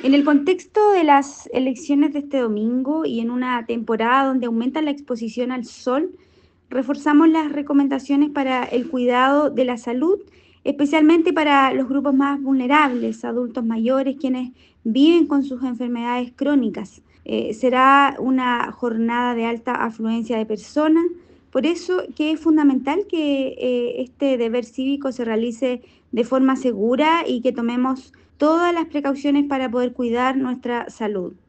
En el contexto de las elecciones de este domingo y en una temporada donde aumenta la exposición al sol, reforzamos las recomendaciones para el cuidado de la salud, especialmente para los grupos más vulnerables, adultos mayores, quienes viven con sus enfermedades crónicas. Será una jornada de alta afluencia de personas, por eso que es fundamental que este deber cívico se realice de forma segura y que tomemos todas las precauciones para poder cuidar nuestra salud.